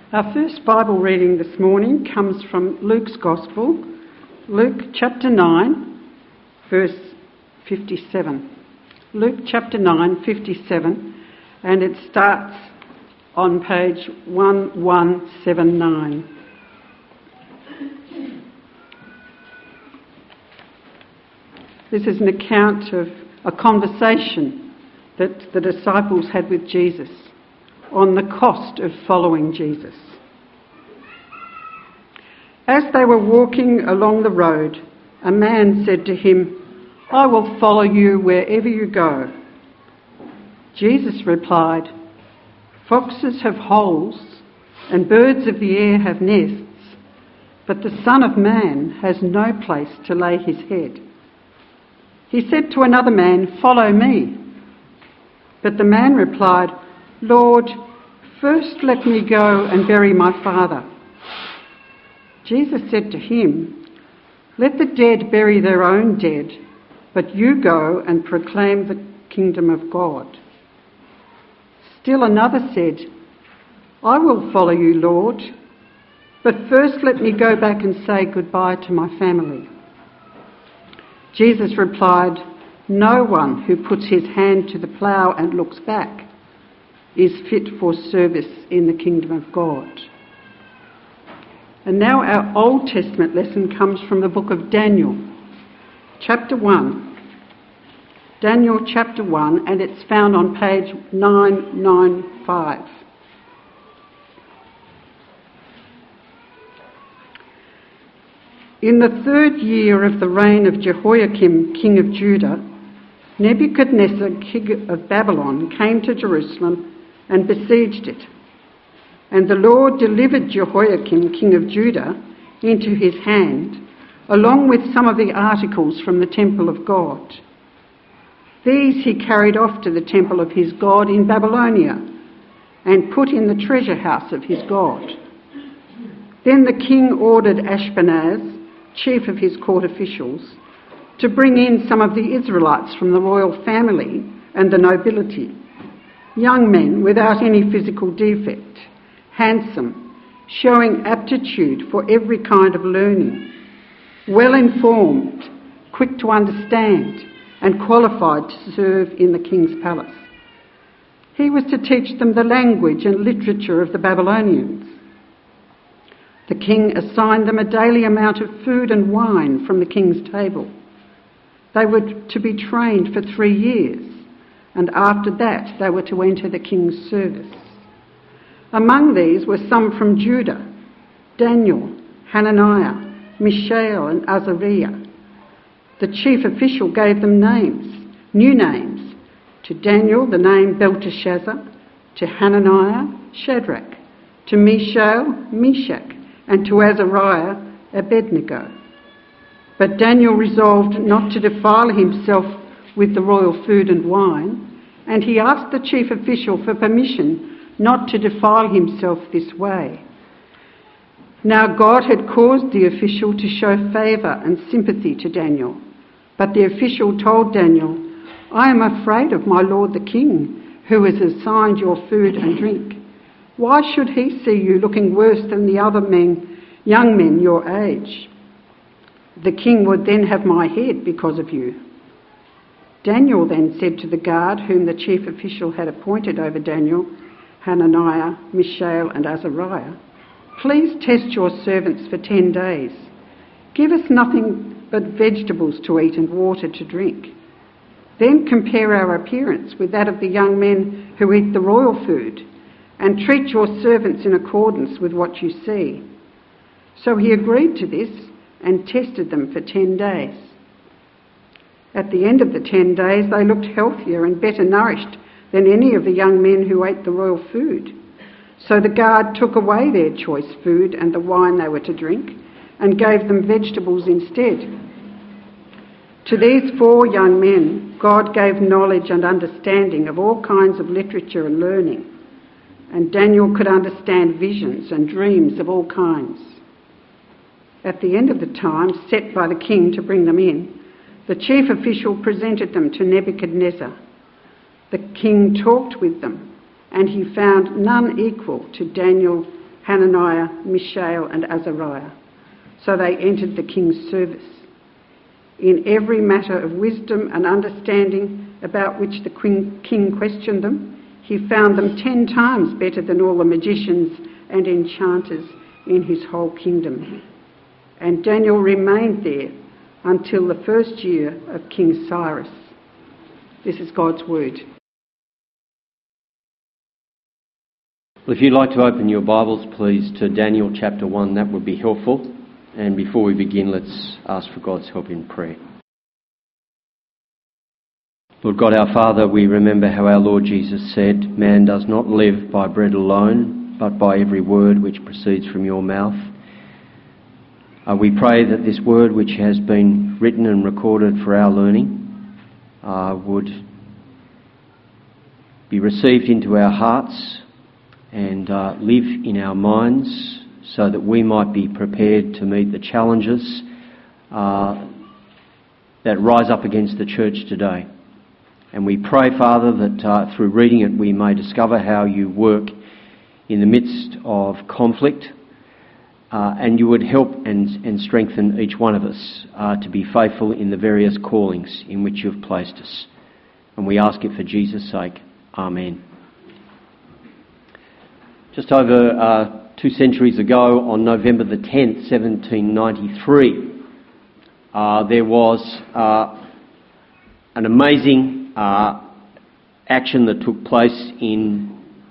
Our first Bible reading this morning comes from Luke's Gospel, Luke chapter 9, verse 57. Luke chapter 9, 57, and it starts on page 1179. This is an account of a conversation that the disciples had with Jesus on the cost of following Jesus. As they were walking along the road, a man said to him, "I will follow you wherever you go." Jesus replied, "Foxes have holes and birds of the air have nests, but the Son of Man has no place to lay his head." He said to another man, "Follow me." But the man replied, "Lord, first let me go and bury my father." Jesus said to him, "Let the dead bury their own dead, but you go and proclaim the kingdom of God." Still another said, "I will follow you, Lord, but first let me go back and say goodbye to my family." Jesus replied, "No one who puts his hand to the plough and looks back is fit for service in the kingdom of God. And now our Old Testament lesson comes from the book of Daniel, chapter 1. Daniel chapter 1, and it's found on page 995. In the 3rd year of the reign of Jehoiakim, king of Judah, Nebuchadnezzar, king of Babylon, came to Jerusalem and besieged it. And the Lord delivered Jehoiakim, king of Judah, into his hand, along with some of the articles from the temple of God. These he carried off to the temple of his God in Babylonia and put in the treasure house of his God. Then the king ordered Ashpenaz, chief of his court officials, to bring in some of the Israelites from the royal family and the nobility, young men without any physical defect, handsome, showing aptitude for every kind of learning, well informed, quick to understand, and qualified to serve in the king's palace. He was to teach them the language and literature of the Babylonians. The king assigned them a daily amount of food and wine from the king's table. They were to be trained for 3 years, and after that they were to enter the king's service. Among these were some from Judah: Daniel, Hananiah, Mishael and Azariah. The chief official gave them names, new names. To Daniel the name Belteshazzar, to Hananiah Shadrach, to Mishael Meshach, and to Azariah Abednego. But Daniel resolved not to defile himself with the royal food and wine, and he asked the chief official for permission not to defile himself this way. Now God had caused the official to show favour and sympathy to Daniel, but the official told Daniel, "I am afraid of my lord the king, who has assigned your food and drink. Why should he see you looking worse than the other young men your age? The king would then have my head because of you." Daniel then said to the guard whom the chief official had appointed over Daniel, Hananiah, Mishael and Azariah, "Please test your servants for 10 days. Give us nothing but vegetables to eat and water to drink. Then compare our appearance with that of the young men who eat the royal food, and treat your servants in accordance with what you see." So he agreed to this and tested them for 10 days. At the end of the 10 days, they looked healthier and better nourished than any of the young men who ate the royal food. So the guard took away their choice food and the wine they were to drink and gave them vegetables instead. To these 4 young men, God gave knowledge and understanding of all kinds of literature and learning, and Daniel could understand visions and dreams of all kinds. At the end of the time set by the king to bring them in, the chief official presented them to Nebuchadnezzar. The king talked with them, and he found none equal to Daniel, Hananiah, Mishael and Azariah. So they entered the king's service. In every matter of wisdom and understanding about which the king questioned them, he found them 10 times better than all the magicians and enchanters in his whole kingdom. And Daniel remained there until the first year of King Cyrus. This is God's word. Well, if you'd like to open your Bibles, please, to Daniel chapter 1, that would be helpful. And before we begin, let's ask for God's help in prayer. Lord God, our Father, we remember how our Lord Jesus said, "Man does not live by bread alone, but by every word which proceeds from your mouth." We pray that this word, which has been written and recorded for our learning, would be received into our hearts and live in our minds, so that we might be prepared to meet the challenges that rise up against the church today. And we pray, Father, that through reading it we may discover how you work in the midst of conflict, and you would help and strengthen each one of us to be faithful in the various callings in which you have placed us. And we ask it for Jesus' sake. Amen. Just over 2 centuries ago, on November the 10th, 1793, there was an amazing action that took place in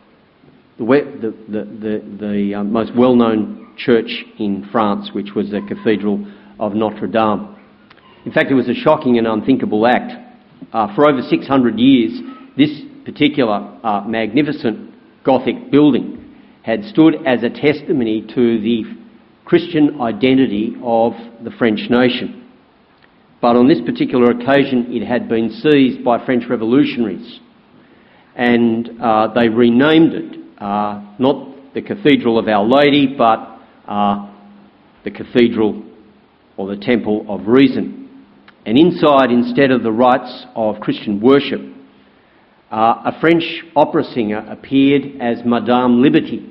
the most well-known church in France, which was the Cathedral of Notre Dame. In fact, it was a shocking and unthinkable act. For over 600 years, this particular magnificent Gothic building had stood as a testimony to the Christian identity of the French nation. But on this particular occasion, it had been seized by French revolutionaries, and they renamed it, not the Cathedral of Our Lady, but the Cathedral or the Temple of Reason. And inside, instead of the rites of Christian worship, a French opera singer appeared as Madame Liberty,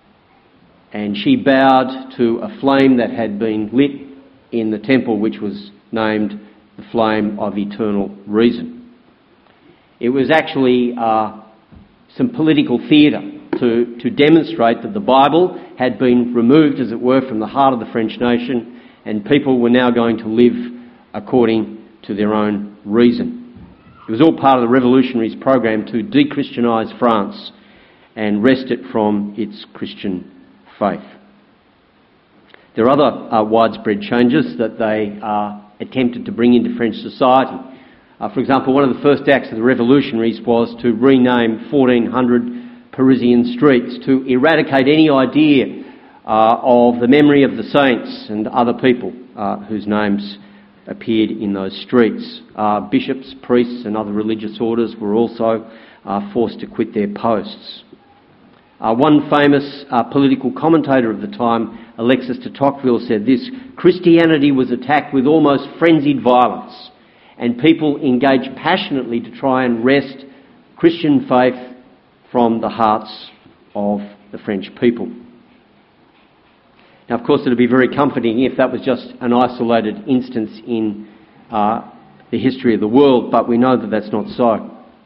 and she bowed to a flame that had been lit in the temple, which was named the Flame of Eternal Reason. It was actually some political theatre to demonstrate that the Bible had been removed, as it were, from the heart of the French nation, and people were now going to live according to their own reason. It was all part of the revolutionaries' program to de-Christianise France and wrest it from its Christian faith. There are other widespread changes that they attempted to bring into French society. For example, one of the first acts of the revolutionaries was to rename 1,400 Parisian streets to eradicate any idea of the memory of the saints and other people whose names appeared in those streets. Bishops, priests and other religious orders were also forced to quit their posts. One famous political commentator of the time, Alexis de Tocqueville, said this: "Christianity was attacked with almost frenzied violence, and people engaged passionately to try and wrest Christian faith from the hearts of the French people." Now, of course, it would be very comforting if that was just an isolated instance in the history of the world, but we know that that's not so.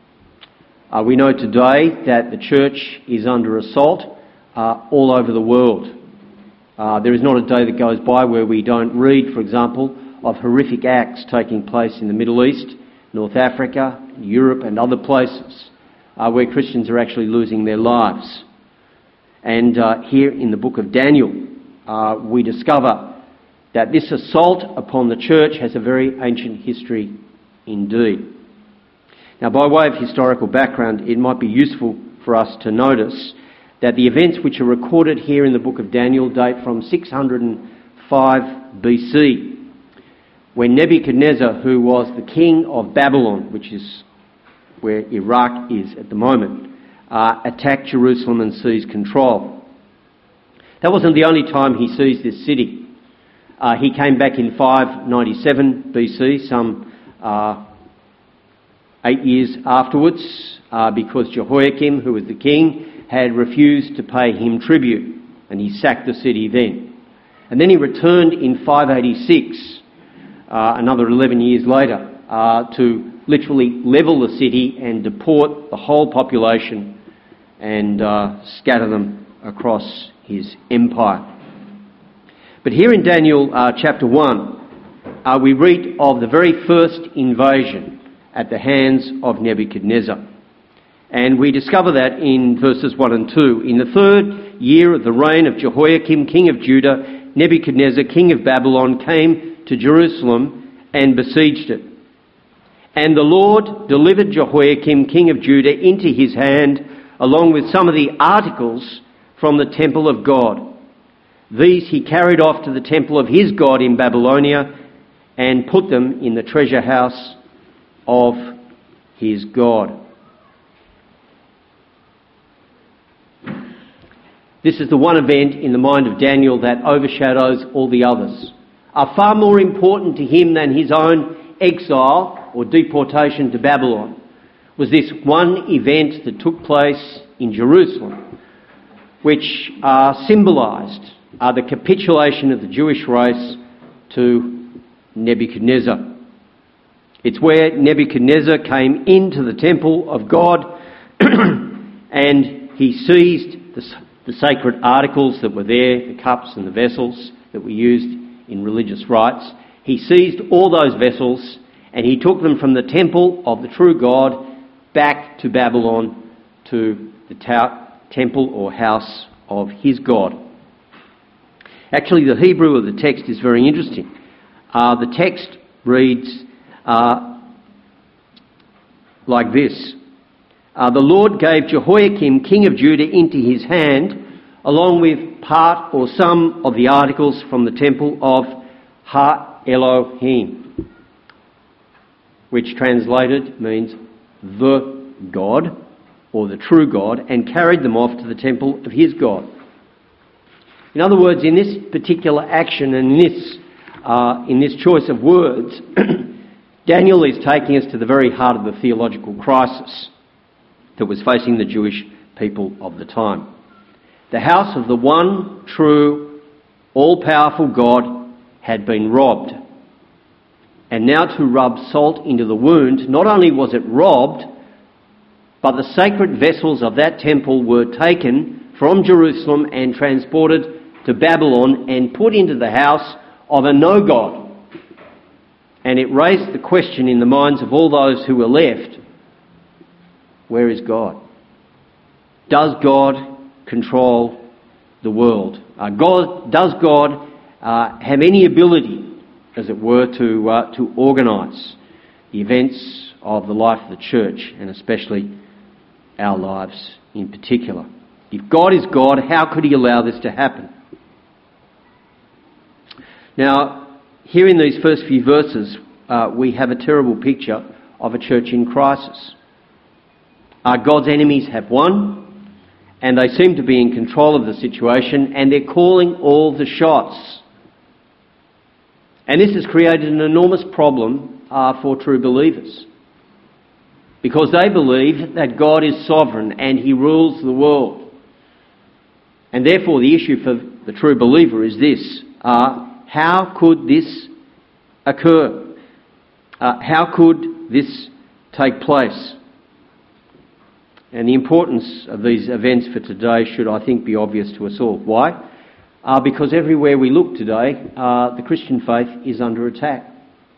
We know today that the church is under assault all over the world. There is not a day that goes by where we don't read, for example, of horrific acts taking place in the Middle East, North Africa, Europe and other places where Christians are actually losing their lives. And here in the book of Daniel, we discover that this assault upon the church has a very ancient history indeed. Now, by way of historical background, it might be useful for us to notice that the events which are recorded here in the book of Daniel date from 605 BC, when Nebuchadnezzar, who was the king of Babylon, which is where Iraq is at the moment, attacked Jerusalem and seized control. That wasn't the only time he seized this city. He came back in 597 BC, some 8 years afterwards, because Jehoiakim, who was the king, had refused to pay him tribute. and he sacked the city then. And then he returned in 586, another 11 years later, to literally level the city and deport the whole population and scatter them across his empire. But here in Daniel chapter 1, we read of the very first invasion at the hands of Nebuchadnezzar. And we discover that in verses 1 and 2. In the 3rd year of the reign of Jehoiakim, king of Judah, Nebuchadnezzar, king of Babylon, came to Jerusalem and besieged it. And the Lord delivered Jehoiakim, king of Judah, into his hand, along with some of the articles from the temple of God. These he carried off to the temple of his God in Babylonia and put them in the treasure house of his God. This is the one event in the mind of Daniel that overshadows all the others, are far more important to him than his own exile or deportation to Babylon. Was this one event that took place in Jerusalem, which symbolised the capitulation of the Jewish race to Nebuchadnezzar. It's where Nebuchadnezzar came into the temple of God and he seized the sacred articles that were there, the cups and the vessels that were used in religious rites. He seized all those vessels and he took them from the temple of the true God back to Babylon, to the temple or house of his God. Actually, the Hebrew of the text is very interesting. The text reads like this. The Lord gave Jehoiakim, king of Judah, into his hand, along with part or some of the articles from the temple of Ha-Elohim, which translated means the God, or the true God, and carried them off to the temple of his God. In other words, in this particular action and in this choice of words, Daniel is taking us to the very heart of the theological crisis that was facing the Jewish people of the time. The house of the one true, all-powerful God had been robbed. And now to rub salt into the wound, not only was it robbed, but the sacred vessels of that temple were taken from Jerusalem and transported to Babylon and put into the house of a no-God. And it raised the question in the minds of all those who were left, where is God? Does God control the world? Does God have any ability, as it were, to organise the events of the life of the church, and especially our lives in particular? If God is God, how could he allow this to happen? Now, here in these first few verses, we have a terrible picture of a church in crisis. God's enemies have won, and they seem to be in control of the situation, and they're calling all the shots. And this has created an enormous problem for true believers, because they believe that God is sovereign and he rules the world. And therefore the issue for the true believer is this: how could this occur? How could this take place? And the importance of these events for today should, I think, be obvious to us all. Why? Because everywhere we look today, the Christian faith is under attack.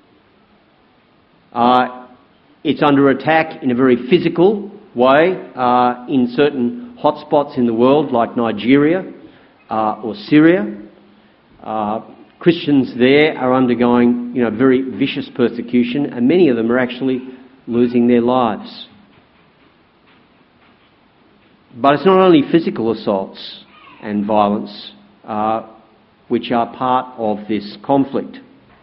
It's under attack in a very physical way in certain hotspots in the world like Nigeria or Syria. Christians there are undergoing, very vicious persecution, and many of them are actually losing their lives. But it's not only physical assaults and violence which are part of this conflict.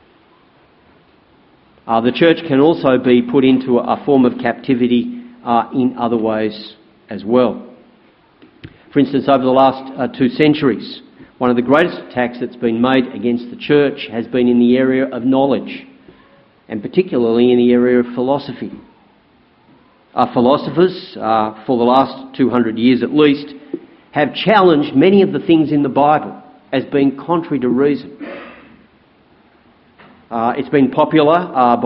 The church can also be put into a form of captivity in other ways as well. For instance, over the last 2 centuries, one of the greatest attacks that's been made against the church has been in the area of knowledge, and particularly in the area of philosophy. Philosophers, for the last 200 years at least, have challenged many of the things in the Bible as being contrary to reason. It's been a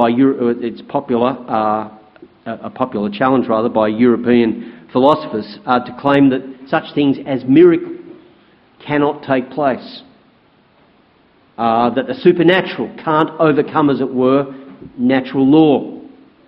popular challenge by European philosophers to claim that such things as miracle cannot take place. That the supernatural can't overcome, as it were, natural law.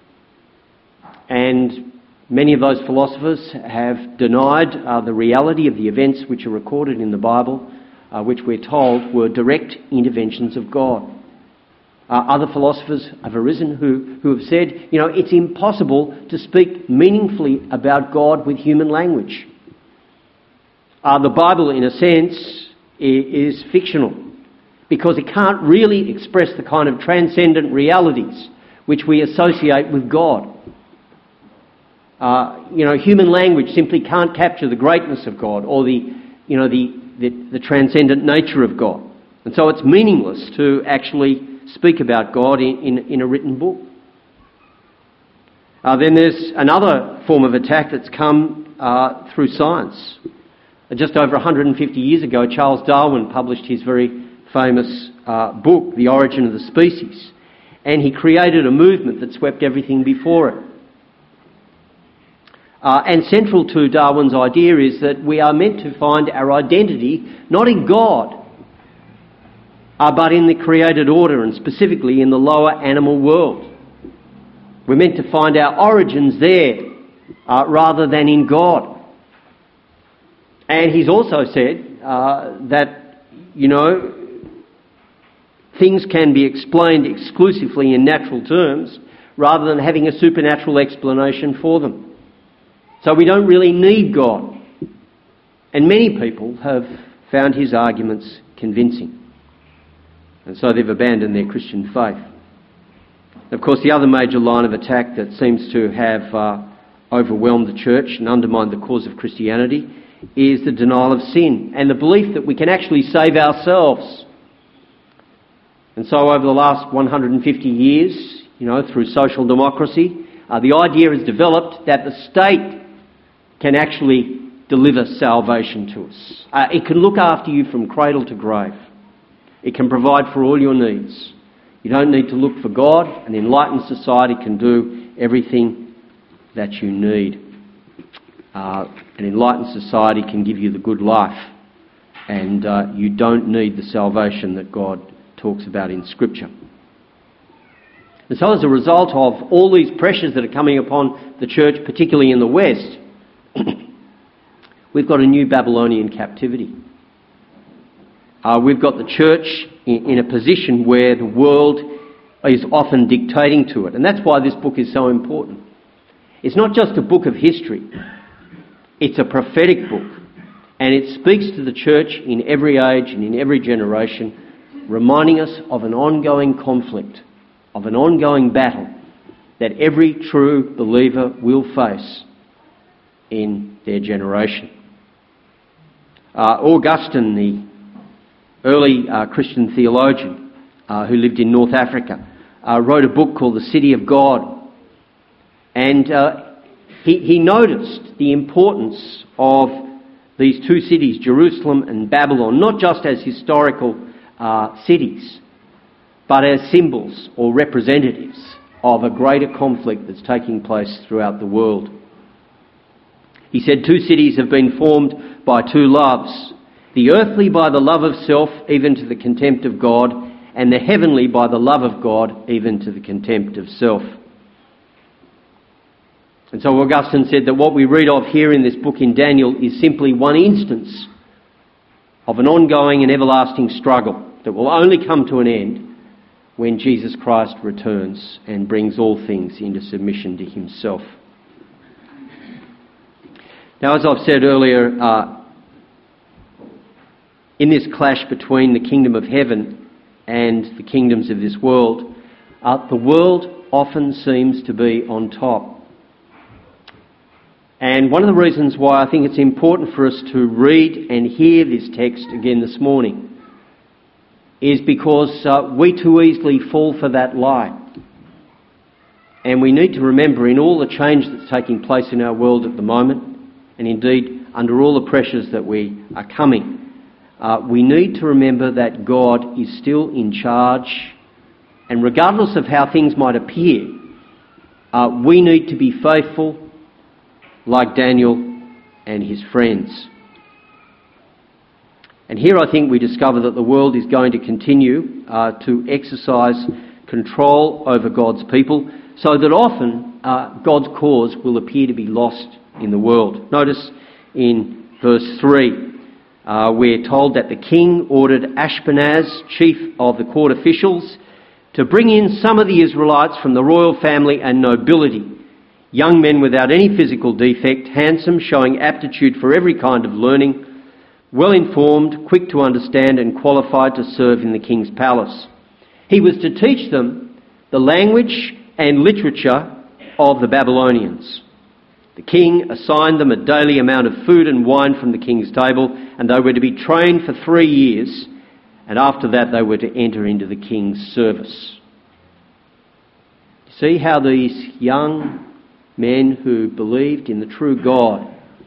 And many of those philosophers have denied the reality of the events which are recorded in the Bible, which we're told were direct interventions of God. Other philosophers have arisen who have said, it's impossible to speak meaningfully about God with human language. The Bible, in a sense, is fictional, because it can't really express the kind of transcendent realities which we associate with God. Human language simply can't capture the greatness of God or the transcendent nature of God. And so it's meaningless to actually speak about God in a written book. Then there's another form of attack that's come through science. Just over 150 years ago, Charles Darwin published his very famous book, The Origin of the Species, and he created a movement that swept everything before it. And central to Darwin's idea is that we are meant to find our identity not in God, but in the created order, and specifically in the lower animal world. We're meant to find our origins there rather than in God. And he's also said that, things can be explained exclusively in natural terms rather than having a supernatural explanation for them. So we don't really need God. And many people have found his arguments convincing. And so they've abandoned their Christian faith. Of course, the other major line of attack that seems to have overwhelmed the church and undermined the cause of Christianity is the denial of sin and the belief that we can actually save ourselves. And so over the last 150 years, through social democracy, the idea has developed that the state can actually deliver salvation to us. It can look after you from cradle to grave. It can provide for all your needs. You don't need to look for God. An enlightened society can do everything that you need. An enlightened society can give you the good life, and you don't need the salvation that God talks about in Scripture. And so as a result of all these pressures that are coming upon the church, particularly in the West, we've got a new Babylonian captivity. We've got the church in a position where the world is often dictating to it. And that's why this book is so important. It's not just a book of history. It's a prophetic book. And it speaks to the church in every age and in every generation, reminding us of an ongoing conflict, of an ongoing battle that every true believer will face in their generation. Augustine, the early Christian theologian who lived in North Africa, wrote a book called The City of God. And he noticed the importance of these two cities, Jerusalem and Babylon, not just as historical cities, but as symbols or representatives of a greater conflict that's taking place throughout the world. He said, two cities have been formed by two loves, the earthly by the love of self, even to the contempt of God, and the heavenly by the love of God, even to the contempt of self. And so Augustine said that what we read of here in this book in Daniel is simply one instance of an ongoing and everlasting struggle that will only come to an end when Jesus Christ returns and brings all things into submission to himself. Now, as I've said earlier, in this clash between the kingdom of heaven and the kingdoms of this world, the world often seems to be on top. And one of the reasons why I think it's important for us to read and hear this text again this morning is because we too easily fall for that lie. And we need to remember in all the change that's taking place in our world at the moment, and indeed under all the pressures that we are coming, we need to remember that God is still in charge, and regardless of how things might appear, we need to be faithful like Daniel and his friends. And here I think we discover that the world is going to continue to exercise control over God's people, so that often God's cause will appear to be lost in the world. Notice in verse 3, we're told that the king ordered Ashpenaz, chief of the court officials, to bring in some of the Israelites from the royal family and nobility, young men without any physical defect, handsome, showing aptitude for every kind of learning, well-informed, quick to understand and qualified to serve in the king's palace. He was to teach them the language and literature of the Babylonians. The king assigned them a daily amount of food and wine from the king's table, and they were to be trained for 3 years, and after that they were to enter into the king's service. See how these young men who believed in the true God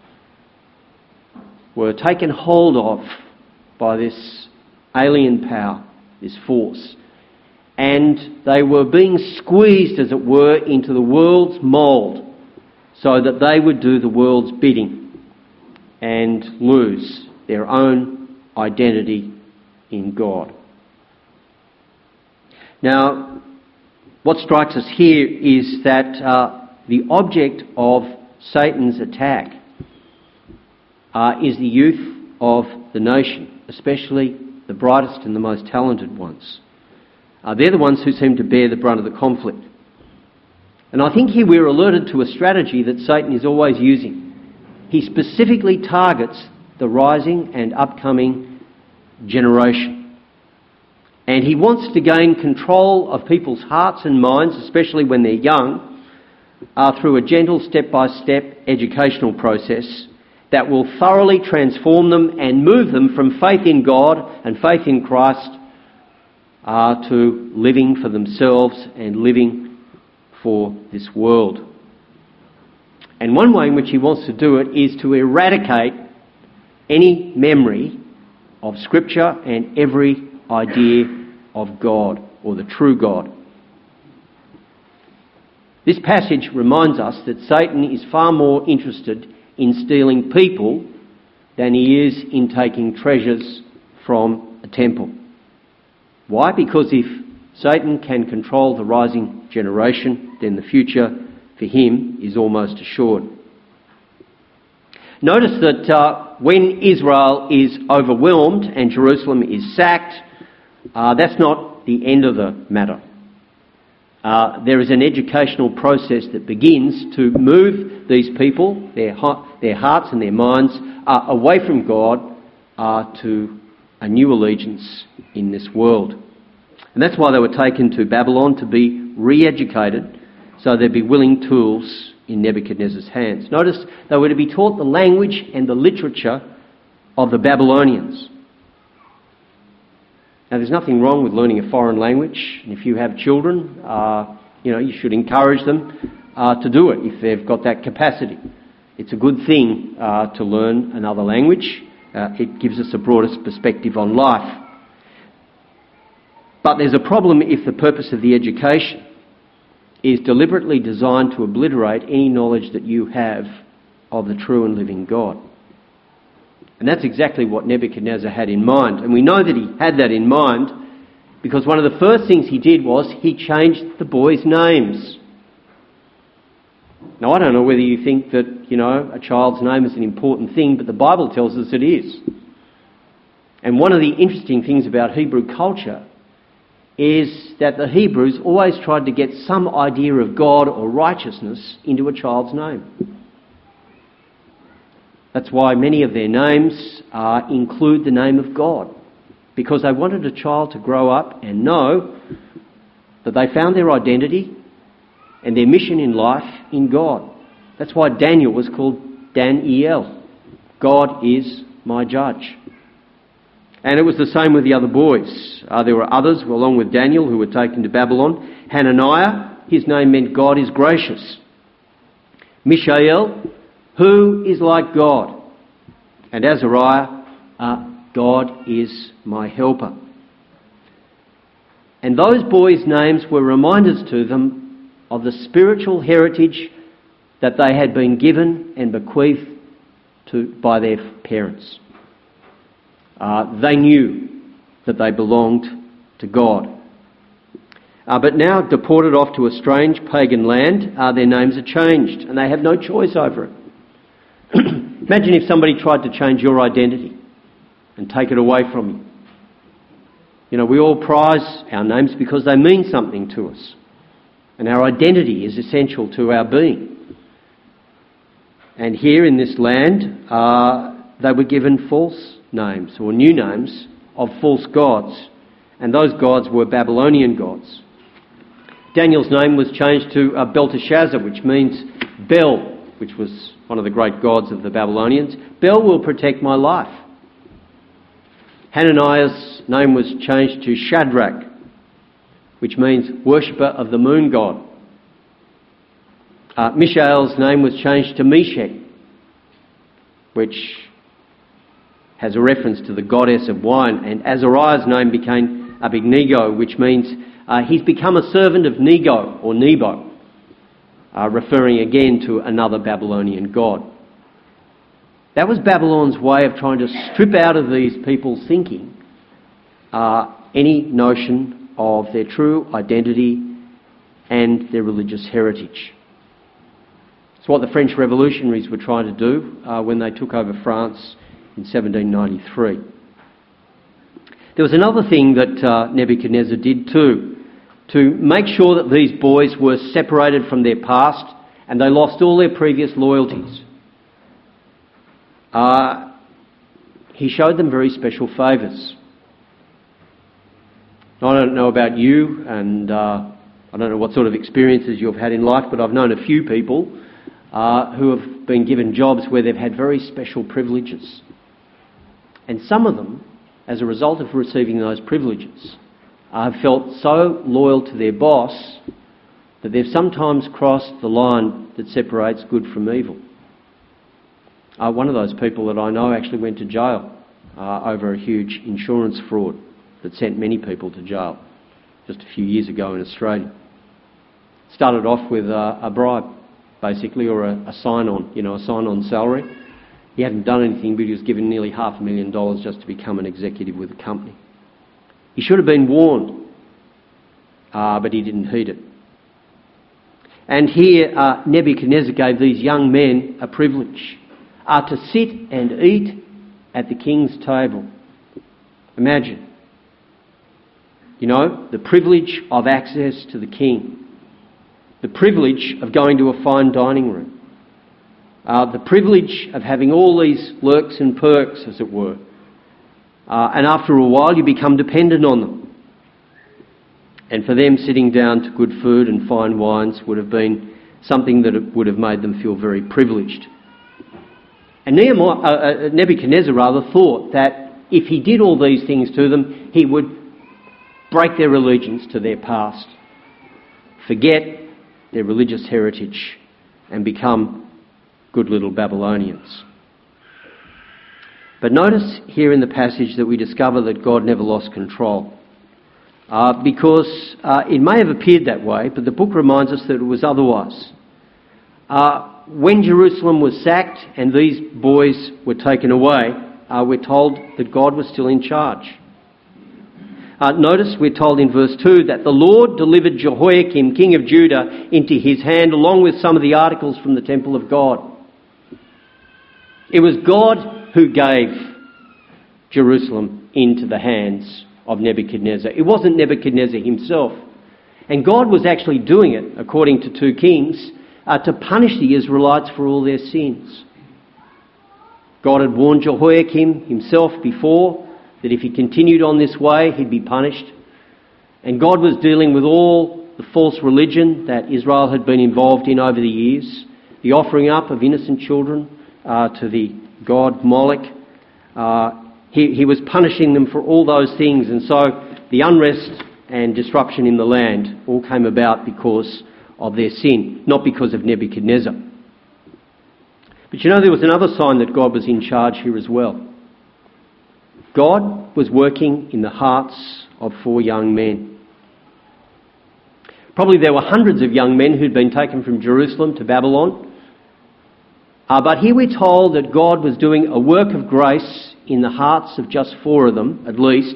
were taken hold of by this alien power, this force, and they were being squeezed, as it were, into the world's mould so that they would do the world's bidding and lose their own identity in God. Now, what strikes us here is that the object of Satan's attack is the youth of the nation, especially the brightest and the most talented ones. They're the ones who seem to bear the brunt of the conflict. And I think here we're alerted to a strategy that Satan is always using. He specifically targets the rising and upcoming generation. And he wants to gain control of people's hearts and minds, especially when they're young, through a gentle step-by-step educational process that will thoroughly transform them and move them from faith in God and faith in Christ to living for themselves and living for this world. And one way in which he wants to do it is to eradicate any memory of Scripture and every idea of God or the true God. This passage reminds us that Satan is far more interested in stealing people than he is in taking treasures from a temple. Why? Because if Satan can control the rising generation, then the future for him is almost assured. Notice that when Israel is overwhelmed and Jerusalem is sacked, that's not the end of the matter. There is an educational process that begins to move these people, their hearts and their minds, away from God to a new allegiance in this world. And that's why they were taken to Babylon, to be re-educated so there'd be willing tools in Nebuchadnezzar's hands. Notice they were to be taught the language and the literature of the Babylonians. Now, there's nothing wrong with learning a foreign language, and if you have children, you should encourage them to do it if they've got that capacity. It's a good thing to learn another language. It gives us a broader perspective on life. But there's a problem if the purpose of the education is deliberately designed to obliterate any knowledge that you have of the true and living God. And that's exactly what Nebuchadnezzar had in mind. And we know that he had that in mind because one of the first things he did was he changed the boys' names. Now, I don't know whether you think that, a child's name is an important thing, but the Bible tells us it is. And one of the interesting things about Hebrew culture is that the Hebrews always tried to get some idea of God or righteousness into a child's name. That's why many of their names include the name of God, because they wanted a child to grow up and know that they found their identity and their mission in life in God. That's why Daniel was called Dan-iel. God is my judge. And it was the same with the other boys. There were others, along with Daniel, who were taken to Babylon. Hananiah, his name meant God is gracious. Mishael, who is like God. and Azariah, God is my helper. And those boys' names were reminders to them of the spiritual heritage that they had been given and bequeathed by their parents. They knew that they belonged to God. But now, deported off to a strange pagan land, their names are changed and they have no choice over it. Imagine if somebody tried to change your identity and take it away from you. You know, we all prize our names because they mean something to us. And our identity is essential to our being. And here in this land, they were given false names or new names of false gods. And those gods were Babylonian gods. Daniel's name was changed to Belteshazzar, which means Bel, which was one of the great gods of the Babylonians. Bel will protect my life. Hananiah's name was changed to Shadrach, which means worshipper of the moon god. Mishael's name was changed to Meshach, which has a reference to the goddess of wine. And Azariah's name became Abednego, which means he's become a servant of Nego or Nebo, referring again to another Babylonian god. That was Babylon's way of trying to strip out of these people's thinking any notion of their true identity and their religious heritage. It's what the French revolutionaries were trying to do when they took over France in 1793. There was another thing that Nebuchadnezzar did too, to make sure that these boys were separated from their past and they lost all their previous loyalties. He showed them very special favours. I don't know about you, and I don't know what sort of experiences you've had in life, but I've known a few people who have been given jobs where they've had very special privileges. And some of them, as a result of receiving those privileges, have felt so loyal to their boss that they've sometimes crossed the line that separates good from evil. One of those people that I know actually went to jail over a huge insurance fraud that sent many people to jail just a few years ago in Australia. Started off with a bribe, basically, or a sign-on, a sign-on salary. He hadn't done anything, but he was given nearly $500,000 just to become an executive with the company. He should have been warned, but he didn't heed it. And here Nebuchadnezzar gave these young men a privilege to sit and eat at the king's table. Imagine, the privilege of access to the king, the privilege of going to a fine dining room, the privilege of having all these lurks and perks, as it were. And after a while you become dependent on them. And for them, sitting down to good food and fine wines would have been something that would have made them feel very privileged. And Nebuchadnezzar thought that if he did all these things to them, he would break their allegiance to their past, forget their religious heritage, and become good little Babylonians. But notice here in the passage that we discover that God never lost control. Because it may have appeared that way, but the book reminds us that it was otherwise. When Jerusalem was sacked and these boys were taken away, we're told that God was still in charge. Notice we're told in verse 2 that the Lord delivered Jehoiakim, king of Judah, into his hand along with some of the articles from the temple of God. It was God who gave Jerusalem into the hands of Nebuchadnezzar. It wasn't Nebuchadnezzar himself. And God was actually doing it, according to 2 Kings, to punish the Israelites for all their sins. God had warned Jehoiakim himself before that if he continued on this way, he'd be punished. And God was dealing with all the false religion that Israel had been involved in over the years, the offering up of innocent children to the god Moloch. He was punishing them for all those things, and so the unrest and disruption in the land all came about because of their sin, not because of Nebuchadnezzar. But you know, there was another sign that God was in charge here as well. God was working in the hearts of 4 young men. Probably there were hundreds of young men who'd been taken from Jerusalem to Babylon. But here we're told that God was doing a work of grace in the hearts of just 4 of them, at least.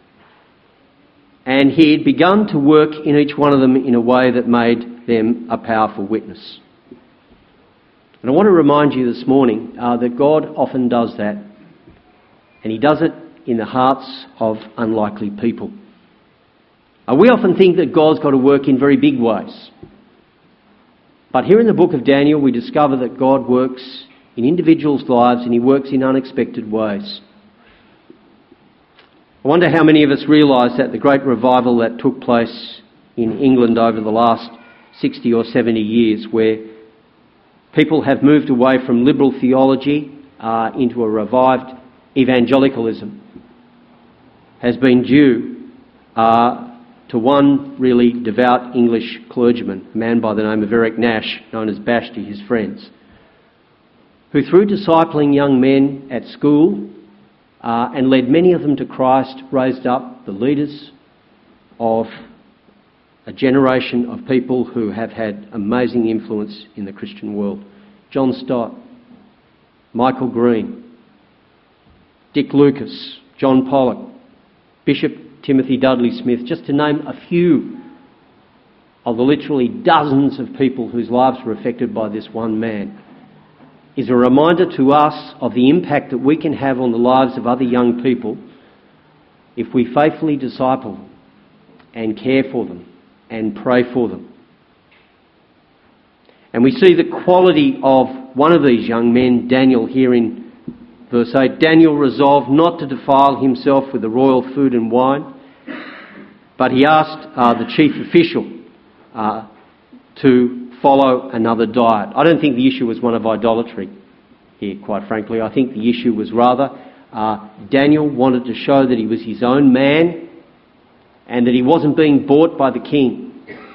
And he had begun to work in each one of them in a way that made them a powerful witness. And I want to remind you this morning that God often does that. And he does it in the hearts of unlikely people. We often think that God's got to work in very big ways. But here in the book of Daniel, we discover that God works in individuals' lives and he works in unexpected ways. I wonder how many of us realise that the great revival that took place in England over the last 60 or 70 years, where people have moved away from liberal theology into a revived evangelicalism, has been due to one really devout English clergyman, a man by the name of Eric Nash, known as Bash to his friends, who through discipling young men at school and led many of them to Christ, raised up the leaders of a generation of people who have had amazing influence in the Christian world. John Stott, Michael Green, Dick Lucas, John Pollock, Bishop Timothy Dudley Smith, just to name a few of the literally dozens of people whose lives were affected by this one man, is a reminder to us of the impact that we can have on the lives of other young people if we faithfully disciple them and care for them and pray for them. And we see the quality of one of these young men, Daniel, here in verse 8. Daniel resolved not to defile himself with the royal food and wine, but he asked the chief official to follow another diet. I don't think the issue was one of idolatry here, quite frankly. I think the issue was rather Daniel wanted to show that he was his own man and that he wasn't being bought by the king.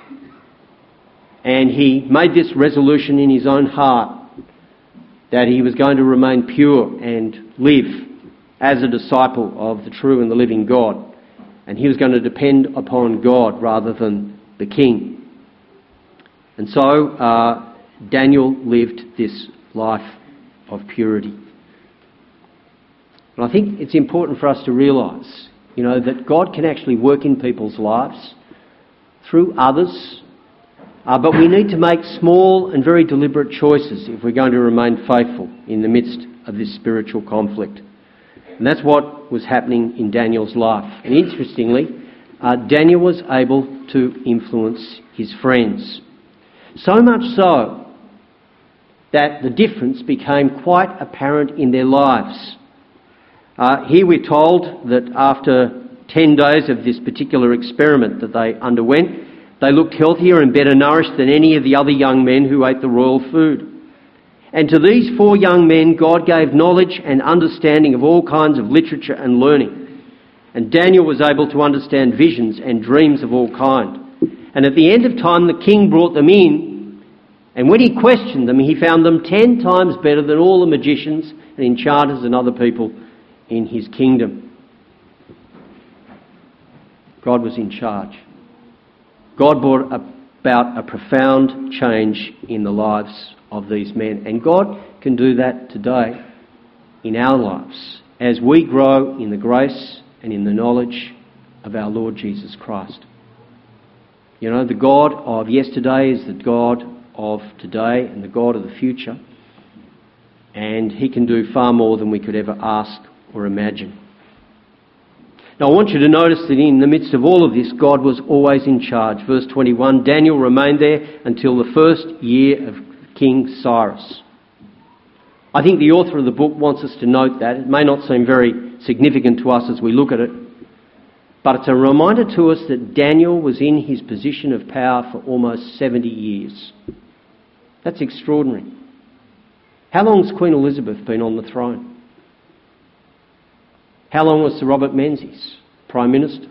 And he made this resolution in his own heart that he was going to remain pure and live as a disciple of the true and the living God. And he was going to depend upon God rather than the king. And so Daniel lived this life of purity. And I think it's important for us to realise, that God can actually work in people's lives through others, but we need to make small and very deliberate choices if we're going to remain faithful in the midst of this spiritual conflict. And that's what was happening in Daniel's life. And interestingly, Daniel was able to influence his friends. So much so that the difference became quite apparent in their lives. Here we're told that after 10 days of this particular experiment that they underwent, they looked healthier and better nourished than any of the other young men who ate the royal food. And to these 4 young men, God gave knowledge and understanding of all kinds of literature and learning. And Daniel was able to understand visions and dreams of all kind. And at the end of time, the king brought them in, and when he questioned them, he found them 10 times better than all the magicians and enchanters and other people in his kingdom. God was in charge. God brought about a profound change in the lives of these men. And God can do that today in our lives as we grow in the grace and in the knowledge of our Lord Jesus Christ. The God of yesterday is the God of today and the God of the future. And he can do far more than we could ever ask or imagine. Now I want you to notice that in the midst of all of this, God was always in charge. Verse 21, Daniel remained there until the first year of King Cyrus. I think the author of the book wants us to note that. It may not seem very significant to us as we look at it, but it's a reminder to us that Daniel was in his position of power for almost 70 years. That's extraordinary. How long has Queen Elizabeth been on the throne? How long was Sir Robert Menzies Prime Minister?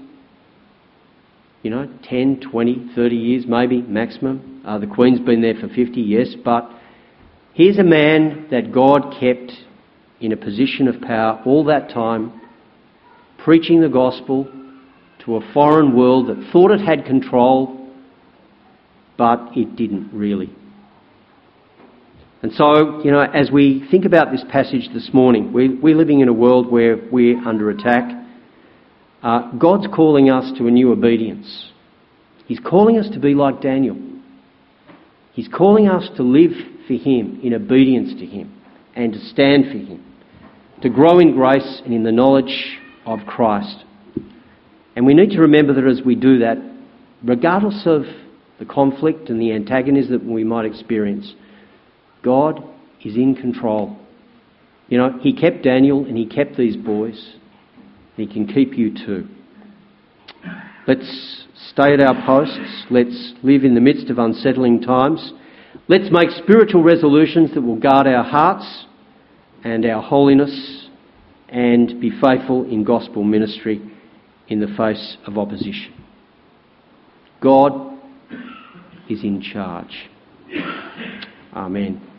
10, 20, 30 years maybe, maximum. The Queen's been there for 50, yes, but Here's a man that God kept in a position of power all that time, preaching the gospel to a foreign world that thought it had control, but it didn't really. And so, as we think about this passage this morning, we're living in a world where we're under attack. God's calling us to a new obedience. He's calling us to be like Daniel. He's calling us to live for Him in obedience to Him and to stand for Him, to grow in grace and in the knowledge of Christ. And we need to remember that as we do that, regardless of the conflict and the antagonism that we might experience, God is in control. He kept Daniel and He kept these boys. And He can keep you too. Let's stay at our posts. Let's live in the midst of unsettling times. Let's make spiritual resolutions that will guard our hearts and our holiness and be faithful in gospel ministry in the face of opposition. God is in charge. Amen.